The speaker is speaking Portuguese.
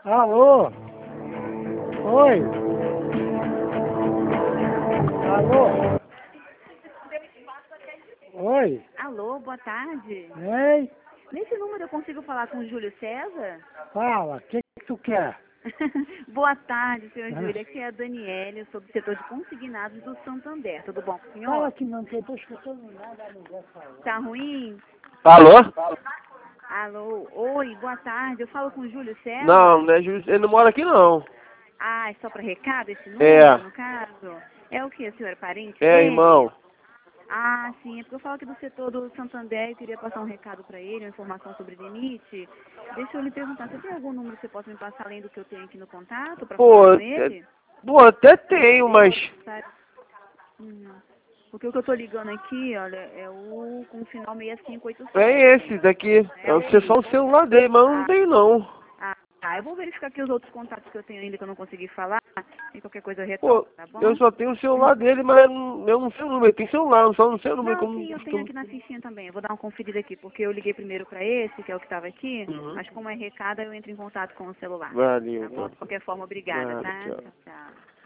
Alô? Oi? Alô? Oi? Alô, boa tarde. Ei? Nesse número eu consigo falar com o Júlio César? Fala, o que tu quer? Boa tarde, senhor Ah, Júlio. Aqui é a Daniele, eu sou do setor de consignados do Santander. Tudo bom com o senhor? Fala que não, que eu tô escutando nada a mulher falando. Tá ruim? Alô? Alô, oi, boa tarde. Eu falo com o Júlio César? Não, né, ele não mora aqui não. Ah, é só para recado esse É, número, no caso? É o que, senhor? É parente é, dele? irmão. Ah, sim, é porque eu falo aqui do setor do Santander e queria passar um recado para ele, uma informação sobre limite. Deixa eu lhe perguntar, você tem algum número que você possa me passar além do que eu tenho aqui no contato para Pô, falar com ele? pô, até tenho, mas Hum. Porque o que eu tô ligando aqui, olha, é o com o final 6587. é esse daqui. É Eu sei só o celular dele, mas eu não Ah, tenho não. tá. Eu vou verificar aqui os outros contatos que eu tenho ainda que eu não consegui falar. E qualquer coisa eu retorno, Pô, tá bom? eu só tenho o celular dele, mas eu não sei o número. Ele tem celular, eu só não sei o número Não, como sim, eu tenho costumo. aqui na fichinha também. Eu vou dar uma conferida aqui, porque eu liguei primeiro para esse, que é o que estava aqui. Uhum. Mas como é recado, eu entro em contato com o celular. Valeu, Tá bom? então. De qualquer forma, obrigada, Nada, tá? tchau. Tchau, tchau.